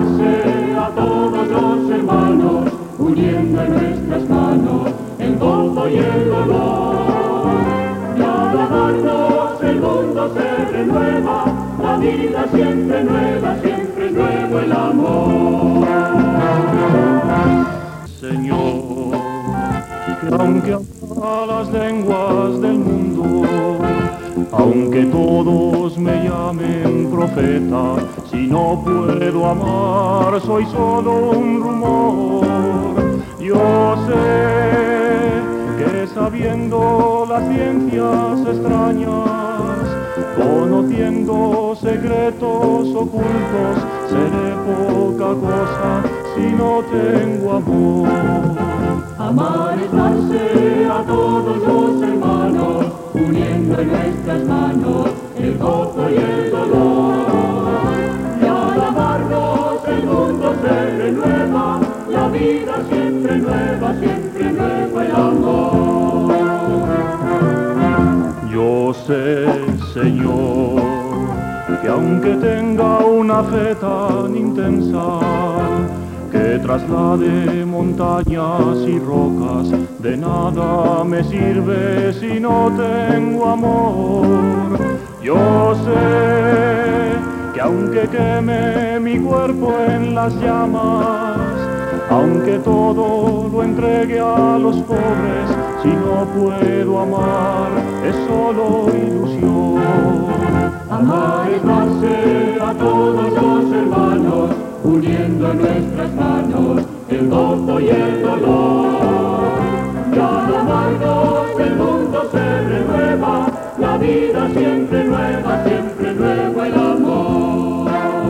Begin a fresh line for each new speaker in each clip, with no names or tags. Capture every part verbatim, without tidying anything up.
darse a todos los hermanos, uniendo en nuestras manos el gozo y el dolor. Y al amarnos el mundo se renueva, la vida siempre nueva, siempre nuevo el amor.
Señor, que aunque a las lenguas del mundo, aunque todos me llamen profeta, si no puedo amar soy solo un rumor. Yo sé que sabiendo las ciencias extrañas, conociendo secretos ocultos, seré poca cosa si no tengo amor.
Amar es darse a todos los hermanos, uniendo en nuestras manos el gozo y el dolor. Y al amarnos el mundo se renueva, la vida siempre nueva, siempre nuevo el amor.
Yo sé, Señor, que aunque tenga una fe tan intensa, que traslade montañas y rocas, de nada me sirve si no tengo amor. Yo sé que aunque queme mi cuerpo en las llamas, aunque todo lo entregue a los pobres, si no puedo amar es solo ilusión.
Amar es darse a todos los hermanos, uniendo en nuestras manos el gozo y el dolor. Y al amarnos el mundo se renueva, la vida siempre nueva, siempre nuevo el amor.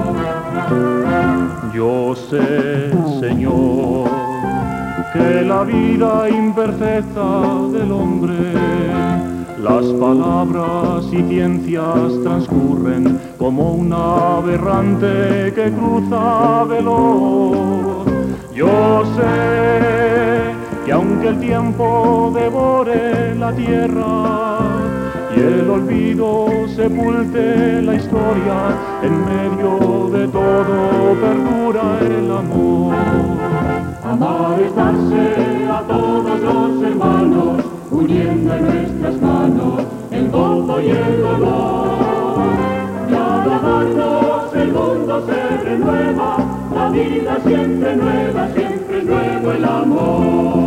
Yo sé, Señor, que la vida imperfecta del hombre, las palabras y ciencias transcurren como una aberrante que cruza veloz. Yo sé que aunque el tiempo devore la tierra y el olvido sepulte la historia, en medio de todo perdura el amor.
Amar es darse a todos los hermanos, uniendo en nuestras manos el gozo y el dolor. Y al amarnos el mundo se renueva, la vida siempre nueva, siempre nuevo el amor.